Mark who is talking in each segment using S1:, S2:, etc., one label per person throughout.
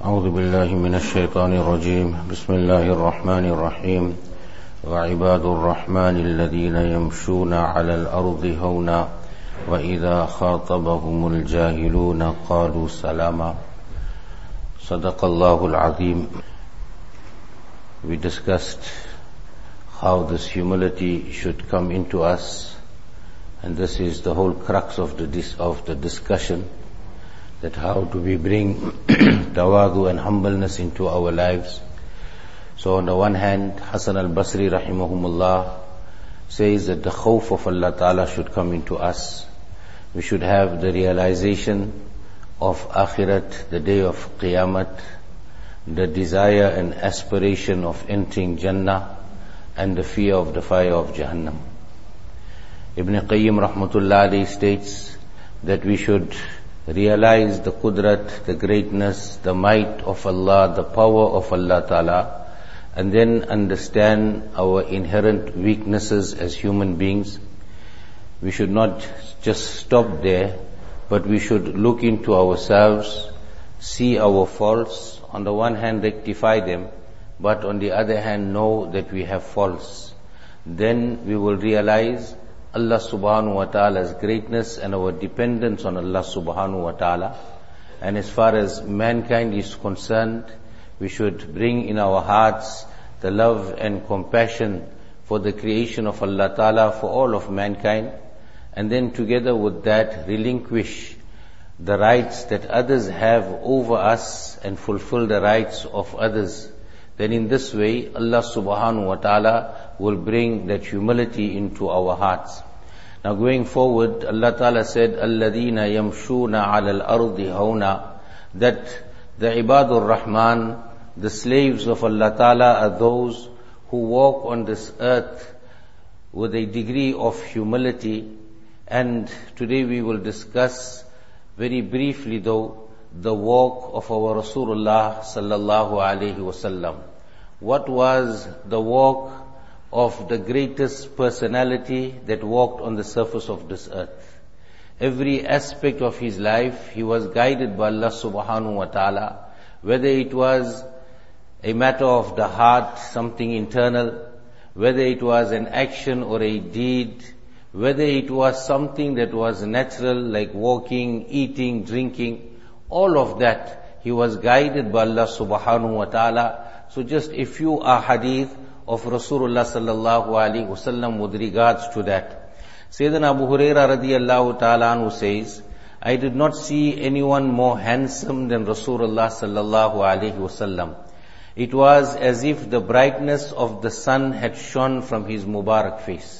S1: أعوذ بالله من الشيطان الرجيم بسم الله الرحمن الرحيم وعباد الرحمن الذين يمشون على الأرض هونا وإذا خاطبهم الجاهلون قالوا سلاما صدق الله العظيم. We discussed how this humility should come into us, and this is the whole crux of the discussion, that how do we bring tawadu and humbleness into our lives. So on the one hand, Hasan al-Basri rahimahumullah says that the khawf of Allah Ta'ala should come into us. We should have the realization of akhirat, the day of qiyamah, the desire and aspiration of entering Jannah, and the fear of the fire of Jahannam. Ibn Qayyim rahmatullah alayhi states that we should realize the qudrat, the greatness, the might of Allah, the power of Allah Ta'ala, and then understand our inherent weaknesses as human beings. We should not just stop there, but we should look into ourselves, see our faults, on the one hand rectify them, but on the other hand know that we have faults. Then we will realize Allah subhanahu wa ta'ala's greatness and our dependence on Allah subhanahu wa ta'ala. And as far as mankind is concerned, we should bring in our hearts the love and compassion for the creation of Allah ta'ala, for all of mankind, and then together with that relinquish the rights that others have over us and fulfill the rights of others. Then in this way, Allah subhanahu wa ta'ala will bring that humility into our hearts. Now going forward, Allah ta'ala said, الَّذِينَ يَمْشُونَ عَلَى الْأَرْضِ هَوْنًا, that the ibadur Rahman, the slaves of Allah ta'ala, are those who walk on this earth with a degree of humility. And today we will discuss very briefly though the walk of our Rasulullah sallallahu alaihi wasallam. What was the walk of the greatest personality that walked on the surface of this earth? Every aspect of his life, he was guided by Allah subhanahu wa ta'ala, whether it was a matter of the heart, something internal, whether it was an action or a deed, whether it was something that was natural like walking, eating, drinking, all of that, he was guided by Allah subhanahu wa ta'ala. So just a few ahadith of Rasulullah sallallahu alaihi wasallam with regards to that. Sayyidina Abu Hurairah radiyallahu ta'ala anhu says, I did not see anyone more handsome than Rasulullah sallallahu alaihi wasallam. It was as if the brightness of the sun had shone from his Mubarak face.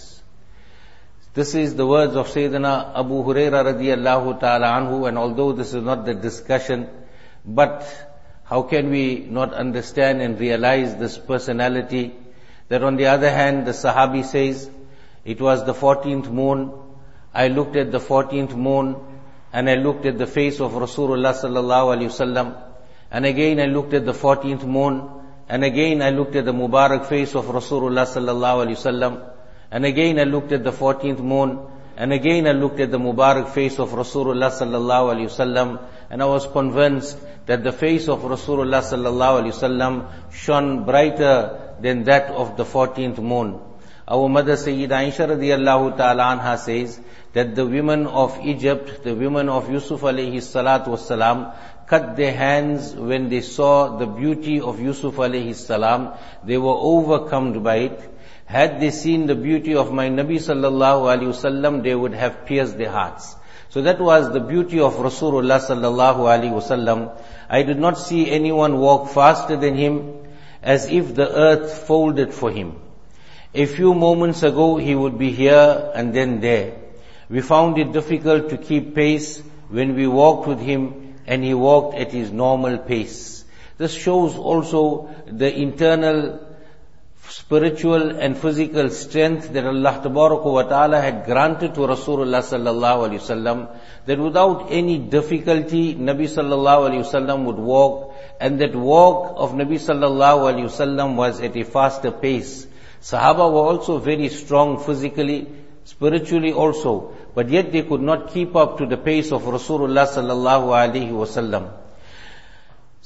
S1: This is the words of Sayyidina Abu Hurairah radiyallahu ta'ala anhu, and although this is not the discussion, but how can we not understand and realize this personality? That on the other hand, the Sahabi says, it was the 14th moon, I looked at the 14th moon, and I looked at the face of Rasulullah sallallahu alaihi wasallam, and again I looked at the 14th moon, and again I looked at the Mubarak face of Rasulullah sallallahu alaihi wasallam, and again I looked at the 14th moon, and again I looked at the Mubarak face of Rasulullah sallallahu alaihi wasallam, and I was convinced that the face of Rasulullah sallallahu alaihi wasallam shone brighter than that of the 14th moon. Our mother Sayyida Aisha radiyallahu ta'ala anha says that the women of Egypt, the women of Yusuf alayhi salatu wassalam, cut their hands when they saw the beauty of Yusuf alayhi salam. They were overcome by it. Had they seen the beauty of my Nabi sallallahu alayhi wasallam, they would have pierced their hearts. So that was the beauty of Rasulullah sallallahu alayhi wasallam. I did not see anyone walk faster than him, as if the earth folded for him. A few moments ago he would be here and then there. We found it difficult to keep pace when we walked with him and he walked at his normal pace. This shows also the internal spiritual and physical strength that Allah Tabaraka wa Ta'ala had granted to Rasulullah sallallahu alaihi wasallam, that without any difficulty Nabi sallallahu alaihi wasallam would walk, and that walk of Nabi sallallahu alaihi wasallam was at a faster pace. Sahaba were also very strong physically, spiritually also, but yet they could not keep up to the pace of Rasulullah sallallahu alaihi wasallam.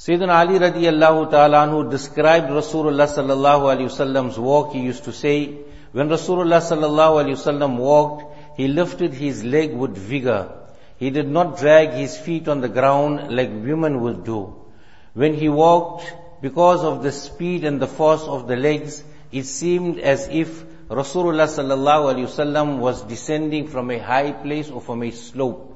S1: Sayyidina Ali radiallahu ta'ala anhu described Rasulullah sallallahu alayhi wasallam's walk. He used to say, when Rasulullah sallallahu alayhi wasallam walked, he lifted his leg with vigor. He did not drag his feet on the ground like women would do. When he walked, because of the speed and the force of the legs, it seemed as if Rasulullah sallallahu alayhi wasallam was descending from a high place or from a slope.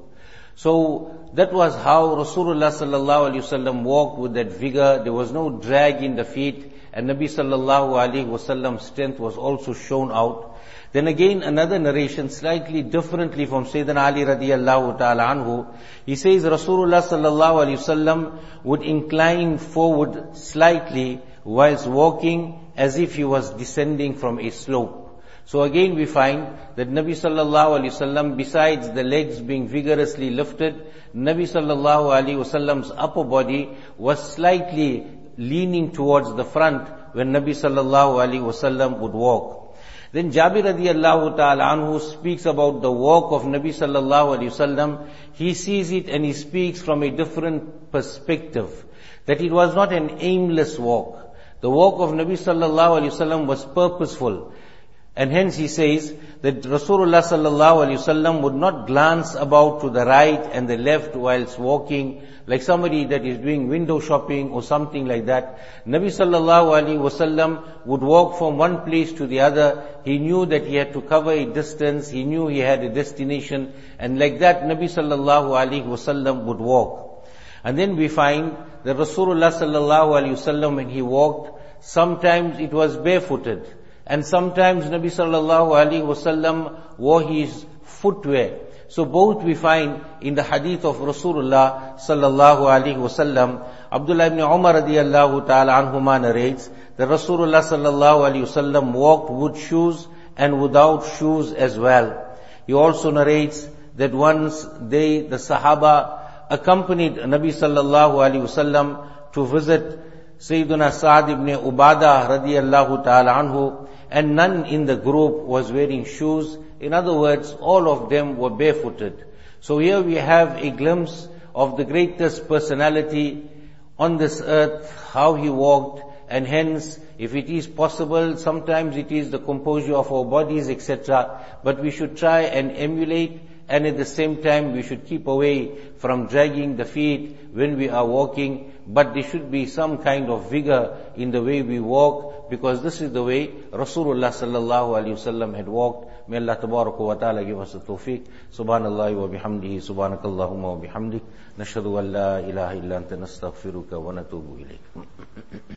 S1: So that was how Rasulullah sallallahu alayhi wasallam walked, with that vigor. There was no drag in the feet, and Nabi sallallahu alayhi wasallam's strength was also shown out. Then again another narration slightly differently from Sayyidina Ali radiallahu ta'ala anhu. He says Rasulullah sallallahu alayhi wasallam would incline forward slightly whilst walking as if he was descending from a slope. So again we find that Nabi sallallahu alayhi wasallam, besides the legs being vigorously lifted, Nabi sallallahu alayhi wasallam's upper body was slightly leaning towards the front when Nabi sallallahu alayhi wasallam would walk. Then Jabir radiallahu ta'ala anhu speaks about the walk of Nabi sallallahu alayhi wasallam. He sees it and he speaks from a different perspective, that it was not an aimless walk. The walk of Nabi sallallahu alayhi wasallam was purposeful. And hence he says that Rasulullah sallallahu alayhi wasallam would not glance about to the right and the left whilst walking, like somebody that is doing window shopping or something like that. Nabi sallallahu alayhi wasallam would walk from one place to the other. He knew that he had to cover a distance. He knew he had a destination. And like that, Nabi sallallahu alayhi wasallam would walk. And then we find that Rasulullah sallallahu alayhi wasallam, when he walked, sometimes it was barefooted. And sometimes Nabi sallallahu alayhi wasallam wore his footwear. So both we find in the hadith of Rasulullah sallallahu alayhi wasallam. Abdullah ibn Umar radiyallahu ta'ala anhuma narrates that Rasulullah sallallahu alayhi wasallam walked with shoes and without shoes as well. He also narrates that once the Sahaba accompanied Nabi sallallahu alayhi wasallam to visit Sayyiduna Sa'd ibn Ubadah radiyallahu ta'ala anhu, and none in the group was wearing shoes. In other words, all of them were barefooted. So here we have a glimpse of the greatest personality on this earth, how he walked, and hence, if it is possible, sometimes it is the composure of our bodies, etc. But we should try and emulate, and at the same time we should keep away from dragging the feet when we are walking. But there should be some kind of vigor in the way we walk, because this is the way Rasulullah sallallahu alaihi wasallam had walked. May Allah tabaraka wa ta'ala give us the tawfiq. Subhanallah wa bihamdihi, subhanakallahumma wa bihamdik, nashhadu an la ilaha illa anta nastaghfiruka wa natubu ilayk.